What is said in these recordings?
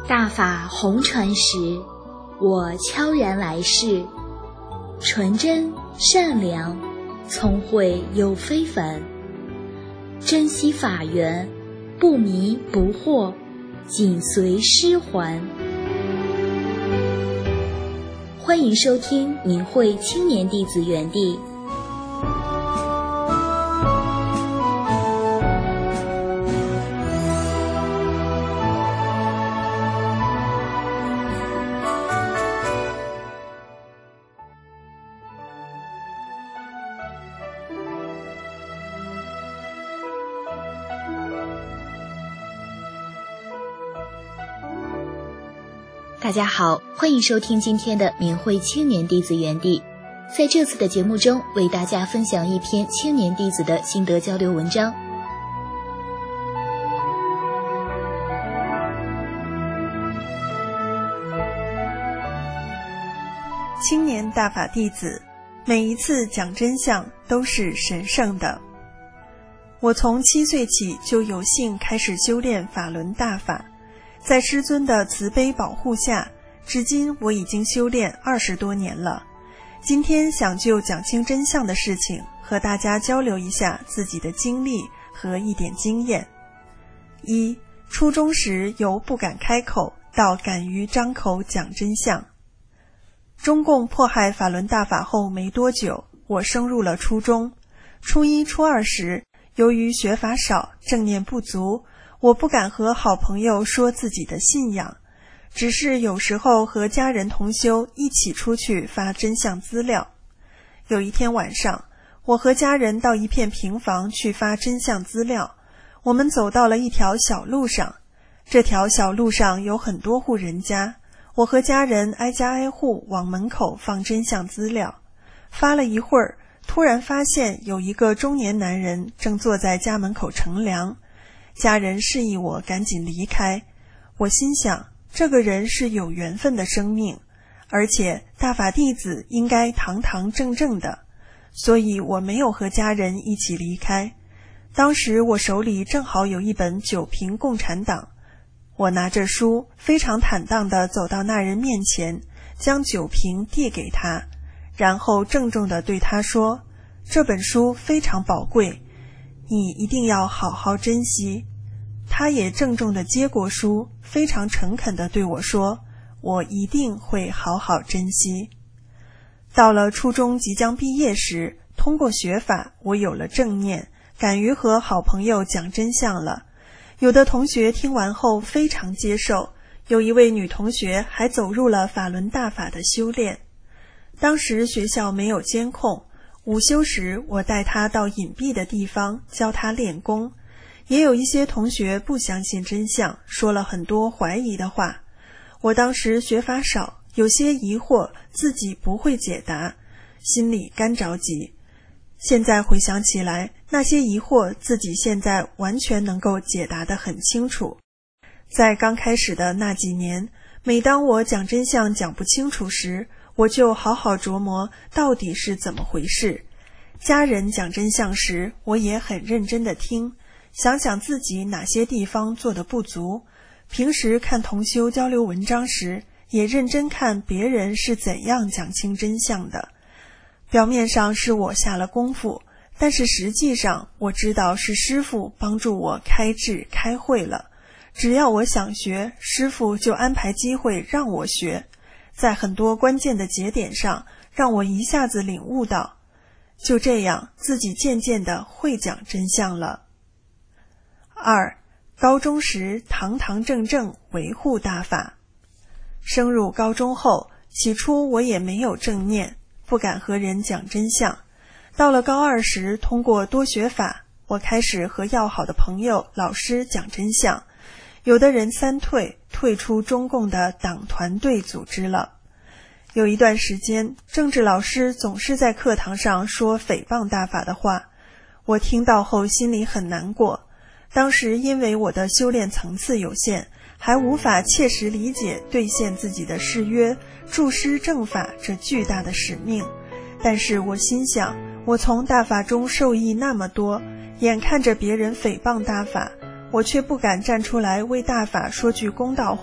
大法红传时，我悄然来世，纯真善良，聪慧又非凡，珍惜法缘，不迷不惑，紧随师还。欢迎收听明慧青年弟子园地。大家好，欢迎收听今天的明慧青年弟子园地。在这次的节目中，为大家分享一篇青年弟子的心得交流文章。 青年大法弟子，每一次讲真相都是神圣的。我从7岁起就有幸开始修炼法轮大法，在师尊的慈悲保护下，至今我已经修炼20多年了。今天想就讲清真相的事情，和大家交流一下自己的经历和一点经验。1. 初中时由不敢开口到敢于张口讲真相。中共迫害法轮大法后没多久，我升入了初中。初1、初2时，由于学法少，正念不足，我不敢和好朋友说自己的信仰，只是有时候和家人同修一起出去发真相资料。有一天晚上，我和家人到一片平房去发真相资料。我们走到了一条小路上，这条小路上有很多户人家，我和家人挨家挨户往门口放真相资料。发了一会儿，突然发现有一个中年男人正坐在家门口乘凉。家人示意我赶紧离开，我心想，这个人是有缘分的生命，而且大法弟子应该堂堂正正的，所以我没有和家人一起离开。当时我手里正好有一本《九评共产党》，我拿着书非常坦荡地走到那人面前，将九评递给他，然后郑重地对他说，这本书非常宝贵，你一定要好好珍惜。他也郑重地接过书，非常诚恳地对我说，我一定会好好珍惜。到了初中即将毕业时，通过学法，我有了正念，敢于和好朋友讲真相了。有的同学听完后非常接受，有一位女同学还走入了法轮大法的修炼。当时学校没有监控，午休时我带她到隐蔽的地方教她练功。也有一些同学不相信真相，说了很多怀疑的话。我当时学法少，有些疑惑自己不会解答，心里干着急。现在回想起来，那些疑惑自己现在完全能够解答得很清楚。在刚开始的那几年，每当我讲真相讲不清楚时，我就好好琢磨到底是怎么回事。家人讲真相时，我也很认真地听，想想自己哪些地方做得不足。平时看同修交流文章时，也认真看别人是怎样讲清真相的。表面上是我下了功夫，但是实际上我知道是师父帮助我开智开会了。只要我想学，师父就安排机会让我学，在很多关键的节点上让我一下子领悟到，就这样自己渐渐地会讲真相了。2. 高中时堂堂正正维护大法。升入高中后，起初我也没有正念，不敢和人讲真相。到了高2时，通过多学法，我开始和要好的朋友、老师讲真相。有的人3退，退出中共的党团队组织了。有一段时间，政治老师总是在课堂上说诽谤大法的话，我听到后心里很难过。当时因为我的修炼层次有限，还无法切实理解兑现自己的誓约，助师正法这巨大的使命。但是我心想，我从大法中受益那么多，眼看着别人诽谤大法，我却不敢站出来为大法说句公道话，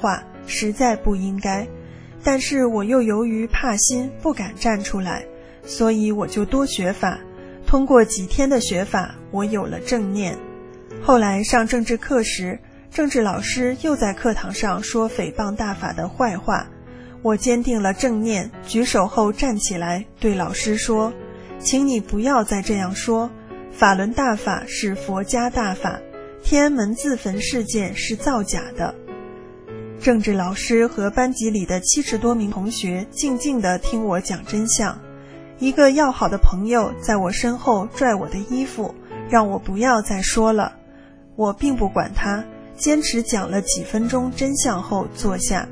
实在不应该，但是我又由于怕心不敢站出来，所以我就多学法。通过几天的学法，我有了正念。后来上政治课时，政治老师又在课堂上说诽谤大法的坏话，我坚定了正念，举手后站起来对老师说，请你不要再这样说，法轮大法是佛家大法，天安门自焚事件是造假的。政治老师和班级里的70多名同学静静地听我讲真相。一个要好的朋友在我身后拽我的衣服，让我不要再说了。我并不管他，坚持讲了几分钟真相后坐下。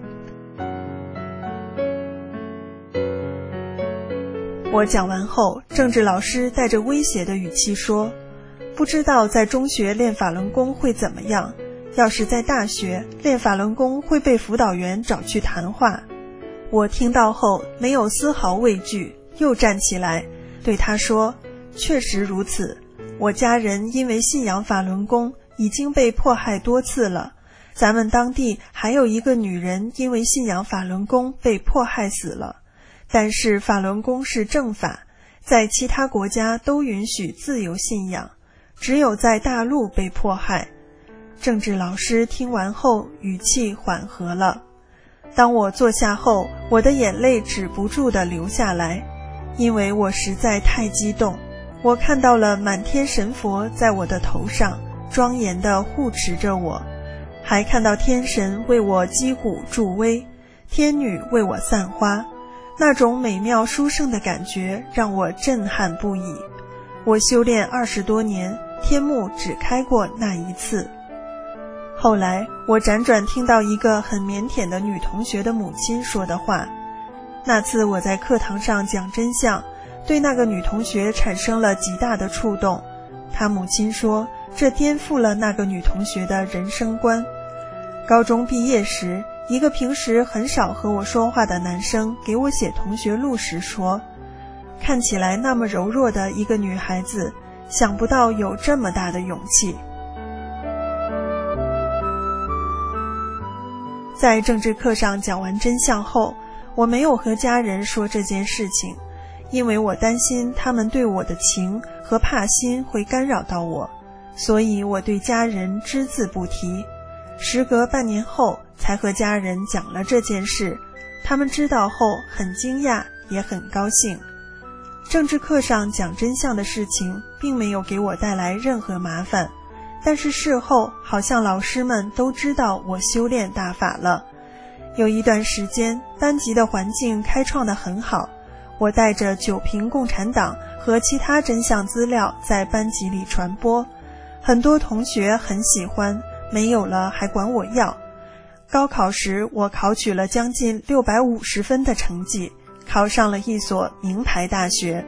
我讲完后，政治老师带着威胁的语气说，不知道在中学练法轮功会怎么样，要是在大学练法轮功会被辅导员找去谈话。我听到后没有丝毫畏惧，又站起来对他说，确实如此，我家人因为信仰法轮功已经被迫害多次了，咱们当地还有一个女人因为信仰法轮功被迫害死了。但是法轮功是正法，在其他国家都允许自由信仰，只有在大陆被迫害。政治老师听完后语气缓和了。当我坐下后，我的眼泪止不住地流下来，因为我实在太激动。我看到了满天神佛在我的头上庄严地护持着我，还看到天神为我击鼓助威，天女为我散花，那种美妙殊胜的感觉让我震撼不已。我修炼20多年，天目只开过那一次。后来我辗转听到一个很腼腆的女同学的母亲说的话。那次我在课堂上讲真相，对那个女同学产生了极大的触动。她母亲说，这颠覆了那个女同学的人生观。高中毕业时，一个平时很少和我说话的男生给我写同学录时说，看起来那么柔弱的一个女孩子，想不到有这么大的勇气。在政治课上讲完真相后，我没有和家人说这件事情，因为我担心他们对我的情和怕心会干扰到我，所以我对家人只字不提。时隔半年后才和家人讲了这件事，他们知道后很惊讶，也很高兴。政治课上讲真相的事情并没有给我带来任何麻烦，但是事后好像老师们都知道我修炼大法了。有一段时间班级的环境开创得很好，我带着9评共产党和其他真相资料在班级里传播，很多同学很喜欢，没有了还管我要。高考时我考取了将近650分的成绩，考上了一所名牌大学。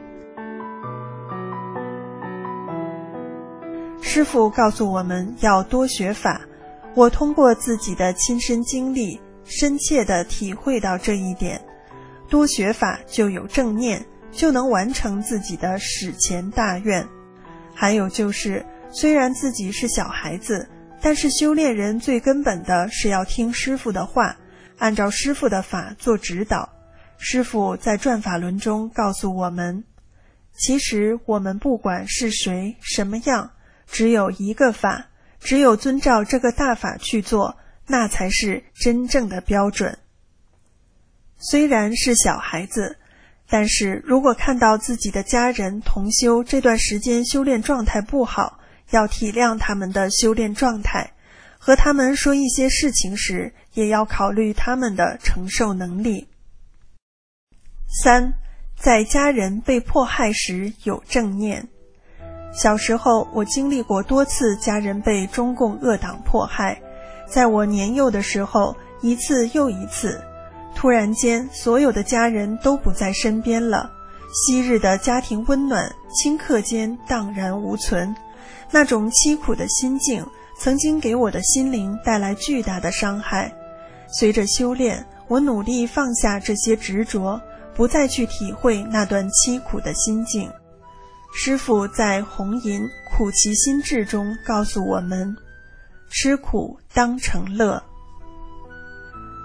师父告诉我们要多学法，我通过自己的亲身经历深切地体会到这一点。多学法就有正念，就能完成自己的史前大愿。还有就是，虽然自己是小孩子，但是修炼人最根本的是要听师父的话，按照师父的法做指导。师父在转法轮中告诉我们，其实我们不管是谁什么样，只有一个法，只有遵照这个大法去做，那才是真正的标准。虽然是小孩子，但是如果看到自己的家人同修这段时间修炼状态不好，要体谅他们的修炼状态，和他们说一些事情时，也要考虑他们的承受能力。3. 在家人被迫害时有正念。小时候我经历过多次家人被中共恶党迫害，在我年幼的时候，一次又一次，突然间所有的家人都不在身边了，昔日的家庭温暖顷刻间荡然无存。那种凄苦的心境曾经给我的心灵带来巨大的伤害。随着修炼，我努力放下这些执着，不再去体会那段凄苦的心境。师父在《红银苦其心志》中告诉我们，吃苦当成乐。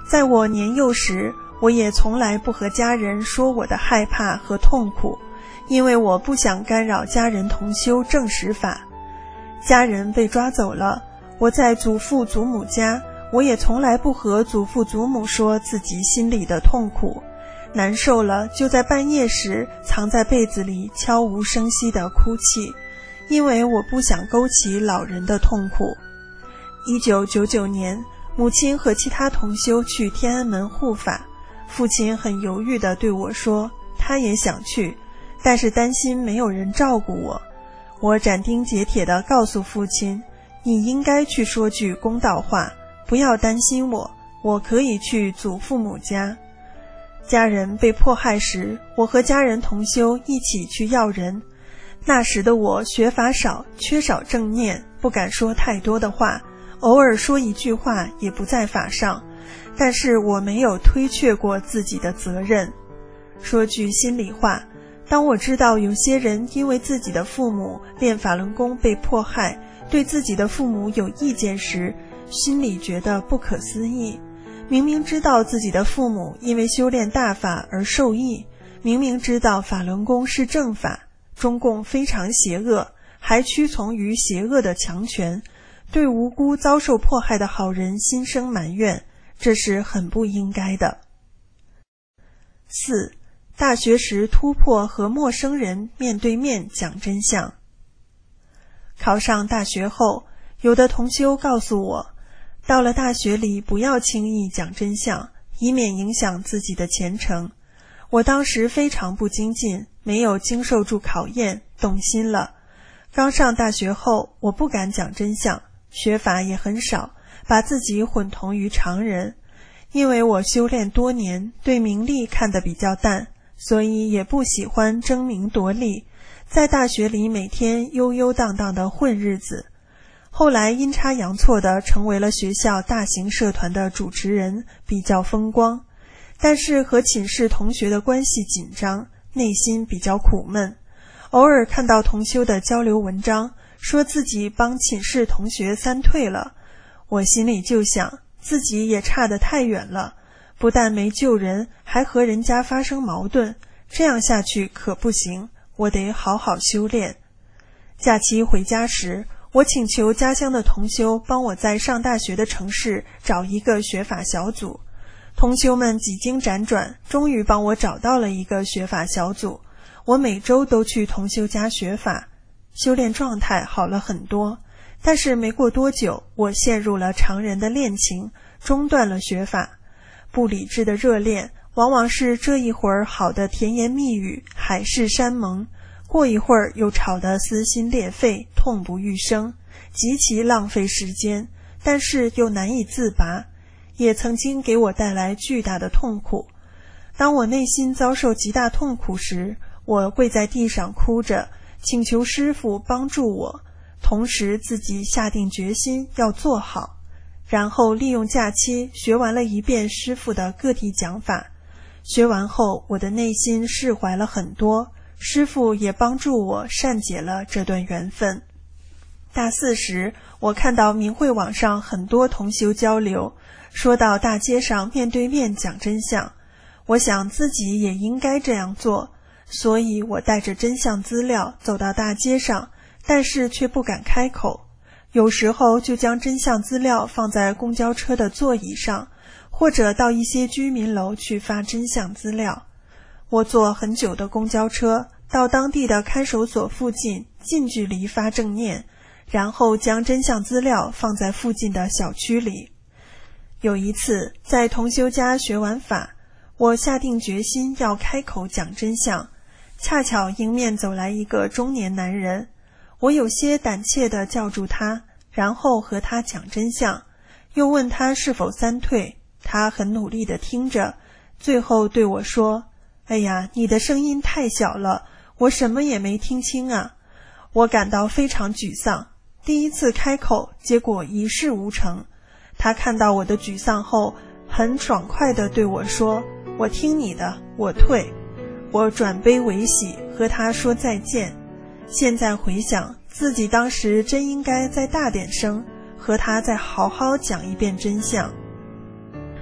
在我年幼时，我也从来不和家人说我的害怕和痛苦，因为我不想干扰家人同修正实法。家人被抓走了，我在祖父祖母家，我也从来不和祖父祖母说自己心里的痛苦，难受了就在半夜时藏在被子里悄无声息地哭泣，因为我不想勾起老人的痛苦。1999年，母亲和其他同修去天安门护法，父亲很犹豫地对我说，他也想去，但是担心没有人照顾我。我斩钉截铁地告诉父亲，你应该去说句公道话，不要担心我可以去祖父母家。家人被迫害时，我和家人同修一起去要人。那时的我学法少，缺少正念，不敢说太多的话，偶尔说一句话也不在法上，但是我没有推却过自己的责任。说句心里话，当我知道有些人因为自己的父母练法轮功被迫害，对自己的父母有意见时，心里觉得不可思议。明明知道自己的父母因为修炼大法而受益，明明知道法轮功是正法，中共非常邪恶，还屈从于邪恶的强权，对无辜遭受迫害的好人心生埋怨，这是很不应该的。4. 大学时突破和陌生人面对面讲真相。考上大学后，有的同修告诉我，到了大学里不要轻易讲真相，以免影响自己的前程。我当时非常不精进，没有经受住考验，动心了。刚上大学后，我不敢讲真相，学法也很少，把自己混同于常人。因为我修炼多年，对名利看得比较淡，所以也不喜欢争名夺利，在大学里每天悠悠荡荡的混日子。后来阴差阳错地成为了学校大型社团的主持人，比较风光，但是和寝室同学的关系紧张，内心比较苦闷。偶尔看到同修的交流文章，说自己帮寝室同学3退了，我心里就想，自己也差得太远了，不但没救人，还和人家发生矛盾，这样下去可不行，我得好好修炼。假期回家时，我请求家乡的同修帮我在上大学的城市找一个学法小组。同修们几经辗转，终于帮我找到了一个学法小组。我每周都去同修家学法，修炼状态好了很多。但是没过多久，我陷入了常人的恋情，中断了学法。不理智的热恋，往往是这一会儿好的甜言蜜语，海誓山盟，过一会儿又吵得撕心裂肺，痛不欲生，极其浪费时间，但是又难以自拔，也曾经给我带来巨大的痛苦。当我内心遭受极大痛苦时，我跪在地上哭着，请求师父帮助我，同时自己下定决心要做好，然后利用假期学完了一遍师父的个体讲法。学完后，我的内心释怀了很多，师父也帮助我善解了这段缘分。大4时，我看到明慧网上很多同修交流，说到大街上面对面讲真相，我想自己也应该这样做，所以我带着真相资料走到大街上，但是却不敢开口。有时候就将真相资料放在公交车的座椅上，或者到一些居民楼去发真相资料。我坐很久的公交车，到当地的看守所附近，近距离发正念，然后将真相资料放在附近的小区里。有一次，在同修家学完法，我下定决心要开口讲真相，恰巧迎面走来一个中年男人，我有些胆怯地叫住他，然后和他讲真相，又问他是否3退，他很努力地听着，最后对我说，哎呀，你的声音太小了，我什么也没听清啊。我感到非常沮丧，第一次开口，结果一事无成。他看到我的沮丧后，很爽快地对我说，我听你的，我退。我转悲为喜，和他说再见。现在回想，自己当时真应该再大点声，和他再好好讲一遍真相。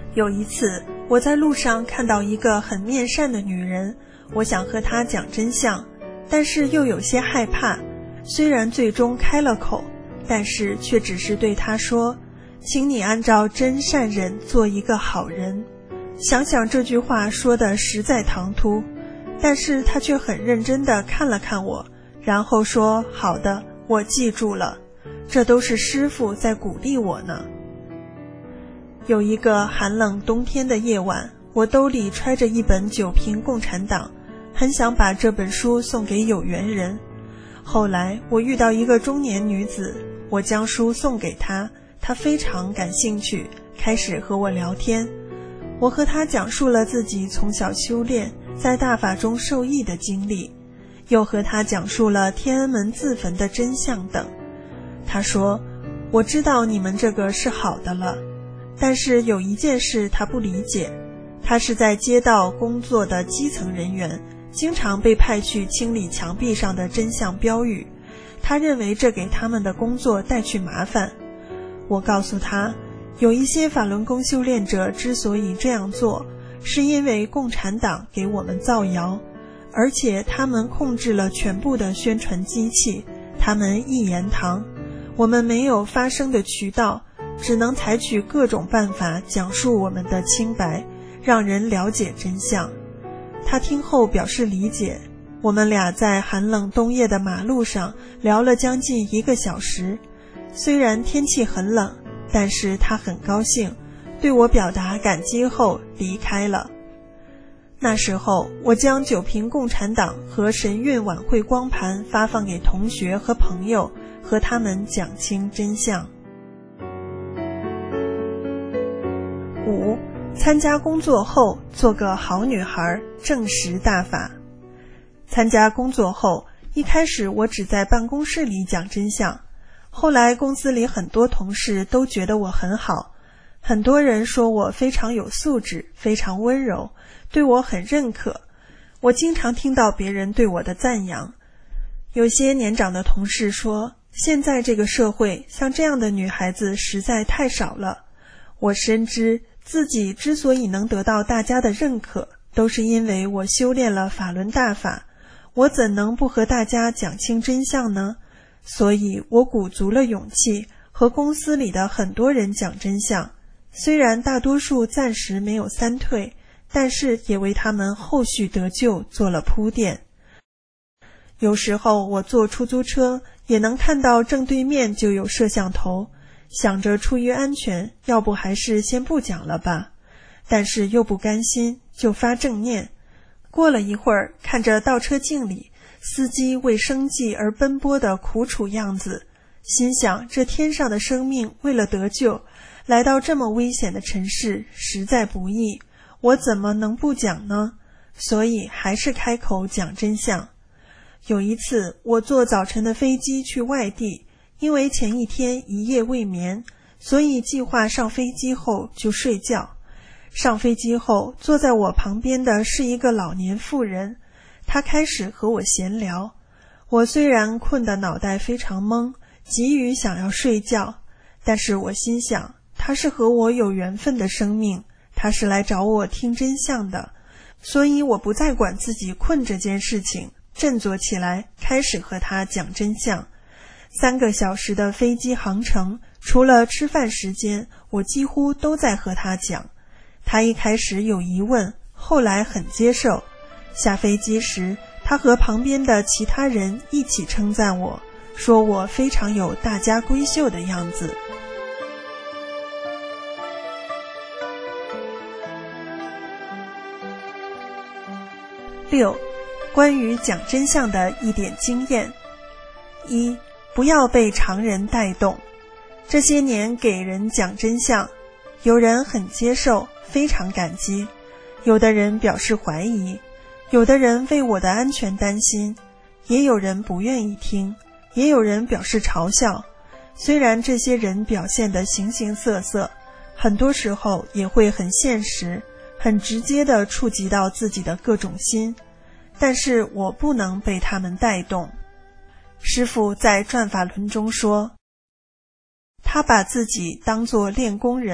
有一次，我在路上看到一个很面善的女人，我想和她讲真相，但是又有些害怕。虽然最终开了口，但是却只是对她说：“请你按照真善忍做一个好人。”想想这句话说的实在唐突，但是她却很认真地看了看我，然后说：“好的，我记住了。这都是师父在鼓励我呢。”有一个寒冷冬天的夜晚，我兜里揣着一本《九评共产党》，很想把这本书送给有缘人。后来我遇到一个中年女子，我将书送给她，她非常感兴趣，开始和我聊天。我和她讲述了自己从小修炼，在大法中受益的经历，又和她讲述了天安门自焚的真相等。她说：“我知道你们这个是好的了。”但是有一件事他不理解，他是在街道工作的基层人员，经常被派去清理墙壁上的真相标语，他认为这给他们的工作带去麻烦。我告诉他，有一些法轮功修炼者之所以这样做，是因为共产党给我们造谣，而且他们控制了全部的宣传机器，他们一言堂，我们没有发声的渠道，只能采取各种办法讲述我们的清白，让人了解真相。他听后表示理解，我们俩在寒冷冬夜的马路上聊了将近1个小时。虽然天气很冷，但是他很高兴，对我表达感激后离开了。那时候，我将九评共产党和神韵晚会光盘发放给同学和朋友，和他们讲清真相。5. 参加工作后做个好女孩，正实大法。参加工作后，一开始我只在办公室里讲真相，后来公司里很多同事都觉得我很好，很多人说我非常有素质，非常温柔，对我很认可。我经常听到别人对我的赞扬。有些年长的同事说，现在这个社会像这样的女孩子实在太少了。我深知自己之所以能得到大家的认可，都是因为我修炼了法轮大法，我怎能不和大家讲清真相呢？所以我鼓足了勇气，和公司里的很多人讲真相，虽然大多数暂时没有三退，但是也为他们后续得救做了铺垫。有时候我坐出租车，也能看到正对面就有摄像头，想着出于安全，要不还是先不讲了吧，但是又不甘心，就发正念。过了一会儿，看着倒车镜里司机为生计而奔波的苦楚样子，心想这天上的生命为了得救，来到这么危险的城市实在不易，我怎么能不讲呢？所以还是开口讲真相。有一次我坐早晨的飞机去外地，因为前一天一夜未眠，所以计划上飞机后就睡觉。上飞机后，坐在我旁边的是一个老年妇人，她开始和我闲聊。我虽然困得脑袋非常懵，急于想要睡觉，但是我心想，她是和我有缘分的生命，她是来找我听真相的，所以我不再管自己困这件事情，振作起来，开始和她讲真相。3个小时的飞机航程，除了吃饭时间，我几乎都在和她讲。她一开始有疑问，后来很接受。下飞机时，她和旁边的其他人一起称赞我，说我非常有大家闺秀的样子。6. 关于讲真相的一点经验。1. 不要被常人带动。这些年给人讲真相，有人很接受，非常感激，有的人表示怀疑，有的人为我的安全担心，也有人不愿意听，也有人表示嘲笑。虽然这些人表现得形形色色，很多时候也会很现实，很直接地触及到自己的各种心，但是我不能被他们带动。师父在转法轮中说，他把自己当作练功人，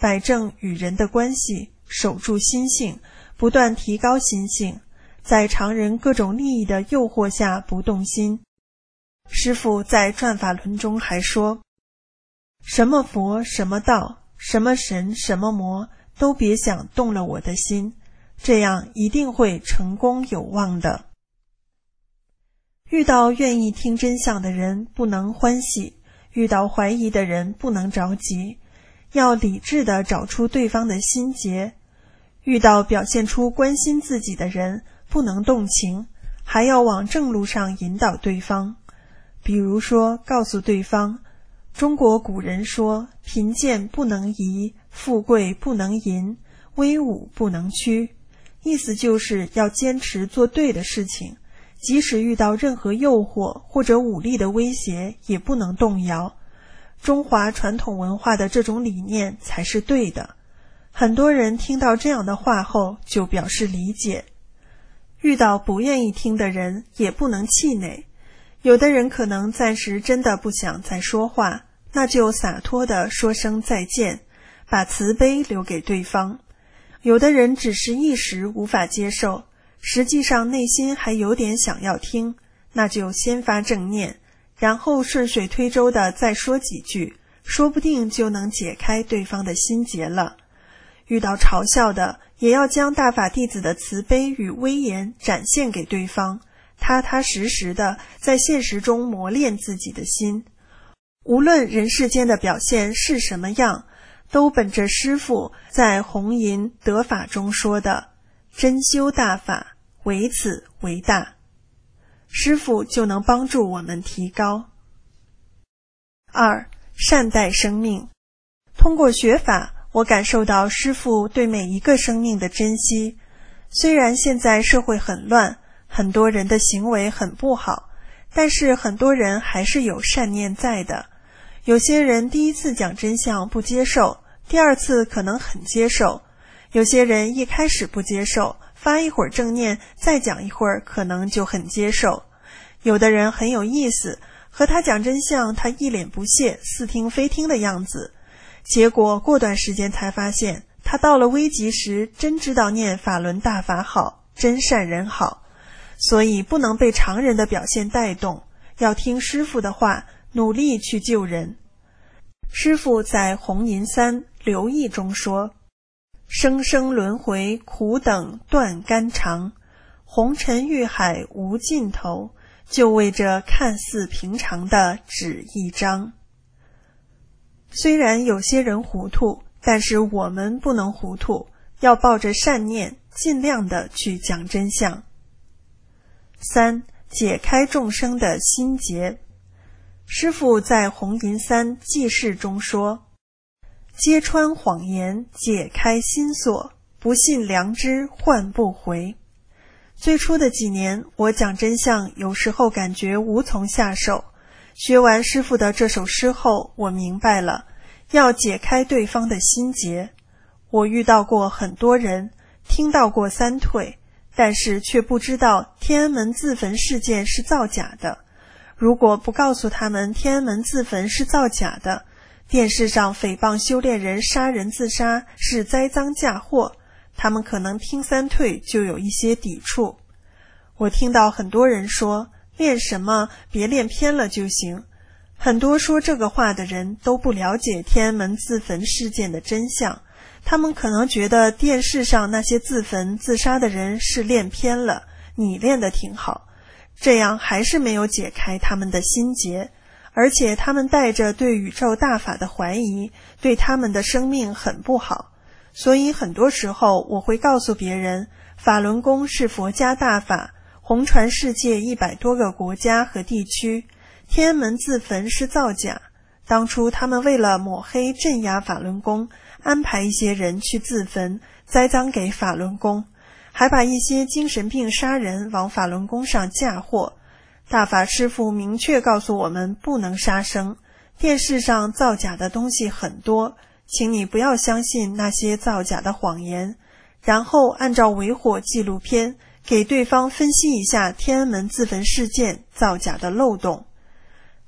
摆正与人的关系，守住心性，不断提高心性，在常人各种利益的诱惑下不动心。师父在转法轮中还说，什么佛什么道，什么神什么魔，都别想动了我的心，这样一定会成功有望的。遇到愿意听真相的人不能欢喜，遇到怀疑的人不能着急，要理智地找出对方的心结。遇到表现出关心自己的人不能动情，还要往正路上引导对方。比如说告诉对方，中国古人说，贫贱不能移，富贵不能淫，威武不能屈，意思就是要坚持做对的事情，即使遇到任何诱惑或者武力的威胁也不能动摇。中华传统文化的这种理念才是对的。很多人听到这样的话后就表示理解。遇到不愿意听的人也不能气馁，有的人可能暂时真的不想再说话，那就洒脱地说声再见，把慈悲留给对方。有的人只是一时无法接受，实际上内心还有点想要听，那就先发正念，然后顺水推舟地再说几句，说不定就能解开对方的心结了。遇到嘲笑的，也要将大法弟子的慈悲与威严展现给对方，踏踏实实地在现实中磨练自己的心。无论人世间的表现是什么样，都本着师父在弘淫得法中说的，真修大法，唯此为大，师父就能帮助我们提高。2. 善待生命。通过学法，我感受到师父对每一个生命的珍惜。虽然现在社会很乱，很多人的行为很不好，但是很多人还是有善念在的。有些人第一次讲真相不接受，第二次可能很接受。有些人一开始不接受，发一会儿正念，再讲一会儿可能就很接受。有的人很有意思，和他讲真相，他一脸不屑，似听非听的样子。结果过段时间才发现，他到了危急时真知道念法轮大法好，真善人好。所以不能被常人的表现带动，要听师父的话，努力去救人。师父在弘淫3留意中说，生生轮回苦等断肝肠，红尘欲海无尽头，就为这看似平常的纸一张。虽然有些人糊涂，但是我们不能糊涂，要抱着善念，尽量的去讲真相。3. 解开众生的心结。师父在弘淫3记事中说，揭穿谎言，解开心锁，不信良知换不回。最初的几年，我讲真相有时候感觉无从下手。学完师父的这首诗后，我明白了，要解开对方的心结。我遇到过很多人，听到过3退，但是却不知道天安门自焚事件是造假的。如果不告诉他们天安门自焚是造假的，电视上诽谤修炼人杀人自杀是栽赃嫁祸，他们可能听3退就有一些抵触。我听到很多人说，练什么别练偏了就行。很多说这个话的人都不了解天安门自焚事件的真相，他们可能觉得电视上那些自焚自杀的人是练偏了，你练得挺好，这样还是没有解开他们的心结，而且他们带着对宇宙大法的怀疑，对他们的生命很不好。所以很多时候我会告诉别人，法轮功是佛家大法，弘传世界100多个国家和地区，天安门自焚是造假。当初他们为了抹黑镇压法轮功，安排一些人去自焚，栽赃给法轮功，还把一些精神病杀人往法轮功上嫁祸。大法师父明确告诉我们不能杀生，电视上造假的东西很多，请你不要相信那些造假的谎言，然后按照维火纪录片给对方分析一下天安门自焚事件造假的漏洞。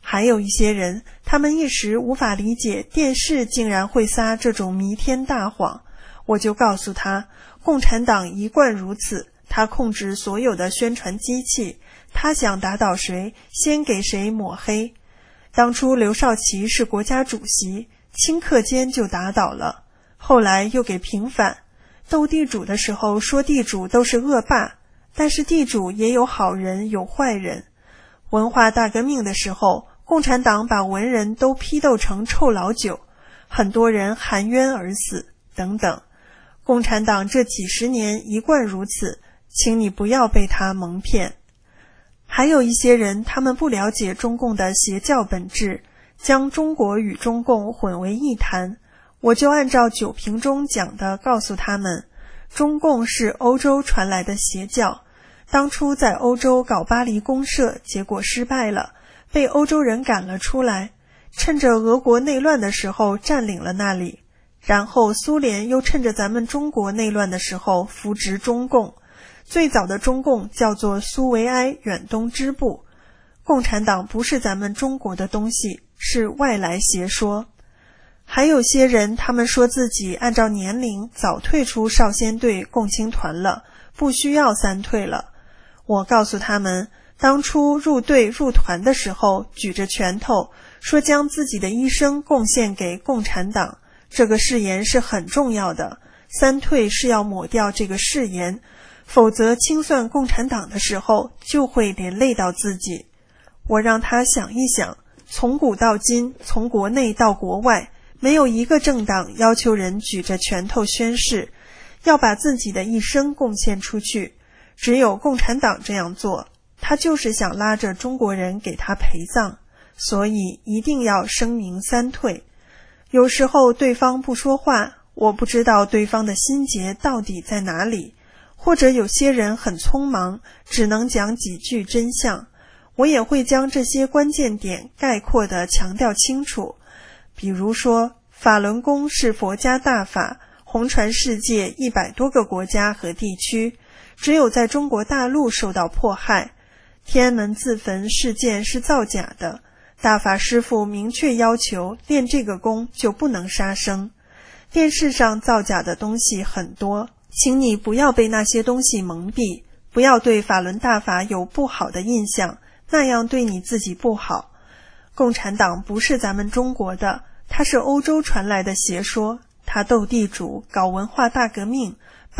还有一些人，他们一时无法理解电视竟然会撒这种弥天大谎，我就告诉他，共产党一贯如此，他控制所有的宣传机器，他想打倒谁，先给谁抹黑。当初刘少奇是国家主席，顷刻间就打倒了，后来又给平反。斗地主的时候说地主都是恶霸，但是地主也有好人有坏人。文化大革命的时候，共产党把文人都批斗成臭老九，很多人含冤而死等等。共产党这几十年一贯如此，请你不要被他蒙骗。还有一些人，他们不了解中共的邪教本质，将中国与中共混为一谈。我就按照酒瓶中讲的告诉他们，中共是欧洲传来的邪教，当初在欧洲搞巴黎公社，结果失败了，被欧洲人赶了出来，趁着俄国内乱的时候占领了那里，然后苏联又趁着咱们中国内乱的时候扶植中共。最早的中共叫做苏维埃远东支部。共产党不是咱们中国的东西，是外来邪说。还有些人，他们说自己按照年龄早退出少先队共青团了，不需要三退了。我告诉他们，当初入队入团的时候举着拳头说将自己的一生贡献给共产党，这个誓言是很重要的，三退是要抹掉这个誓言，否则清算共产党的时候就会连累到自己。我让他想一想，从古到今，从国内到国外，没有一个政党要求人举着拳头宣誓，要把自己的一生贡献出去，只有共产党这样做，他就是想拉着中国人给他陪葬，所以一定要声明三退。有时候对方不说话，我不知道对方的心结到底在哪里，或者有些人很匆忙，只能讲几句真相，我也会将这些关键点概括地强调清楚。比如说，法轮功是佛家大法，红传世界100多个国家和地区，只有在中国大陆受到迫害。天安门自焚事件是造假的，大法师父明确要求练这个功就不能杀生。电视上造假的东西很多，请你不要被那些东西蒙蔽，不要对法轮大法有不好的印象，那样对你自己不好。共产党不是咱们中国的，它是欧洲传来的邪说，它斗地主，搞文化大革命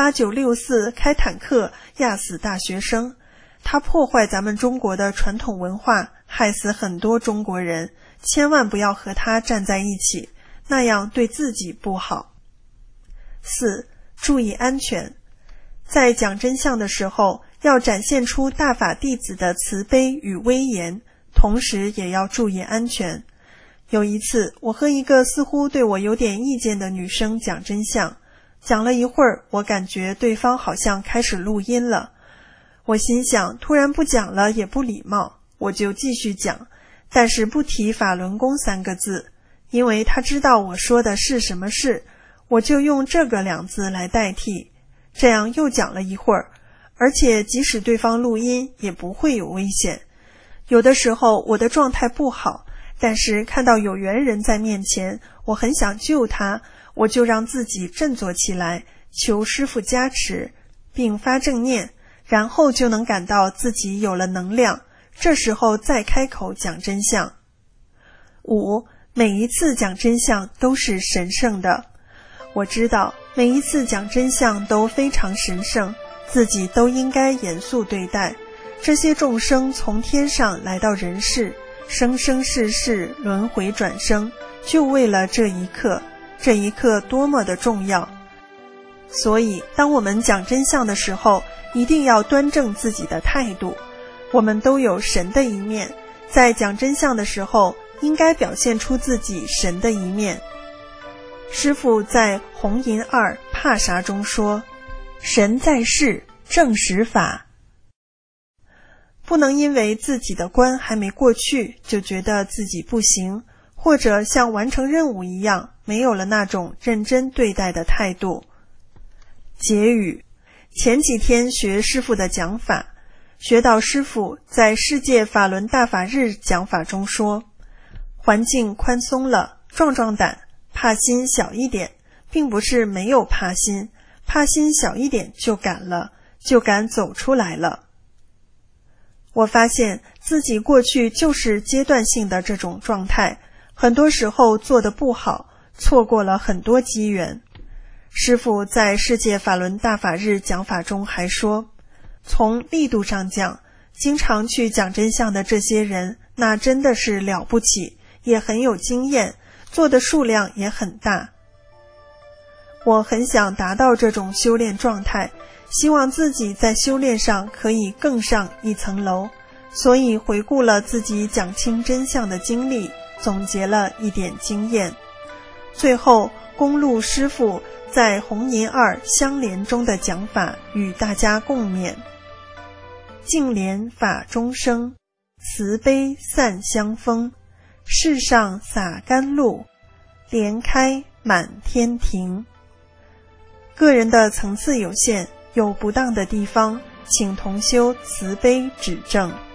，8964开坦克压死大学生，它破坏咱们中国的传统文化，害死很多中国人，千万不要和它站在一起，那样对自己不好。4. 注意安全。在讲真相的时候，要展现出大法弟子的慈悲与威严，同时也要注意安全。有一次，我和一个似乎对我有点意见的女生讲真相，讲了一会儿，我感觉对方好像开始录音了。我心想，突然不讲了也不礼貌，我就继续讲，但是不提法轮功3个字，因为他知道我说的是什么事，我就用这个2字来代替。这样又讲了一会儿，而且即使对方录音也不会有危险。有的时候我的状态不好，但是看到有缘人在面前，我很想救他，我就让自己振作起来，求师父加持，并发正念，然后就能感到自己有了能量，这时候再开口讲真相。5. 每一次讲真相都是神圣的。我知道每一次讲真相都非常神圣，自己都应该严肃对待。这些众生从天上来到人世，生生世世轮回转生，就为了这一刻，这一刻多么的重要。所以当我们讲真相的时候，一定要端正自己的态度。我们都有神的一面，在讲真相的时候，应该表现出自己神的一面。师父在红银2怕啥中说，神在世，正实法。不能因为自己的关还没过去，就觉得自己不行，或者像完成任务一样，没有了那种认真对待的态度。结语。前几天学师父的讲法，学到师父在世界法轮大法日讲法中说， 环境宽松了，壮壮胆，怕心小一点，并不是没有怕心，怕心小一点就敢了，就敢走出来了。我发现自己过去就是阶段性的这种状态，很多时候做得不好，错过了很多机缘。师父在世界法轮大法日讲法中还说，从力度上讲，经常去讲真相的这些人，那真的是了不起，也很有经验，做的数量也很大。我很想达到这种修炼状态，希望自己在修炼上可以更上一层楼，所以回顾了自己讲清真相的经历，总结了一点经验。最后恭录师父在红银二相连中的讲法与大家共勉：净莲法中生，慈悲散香风，世上洒甘露，莲开满天庭。个人的层次有限，有不当的地方，请同修慈悲指正。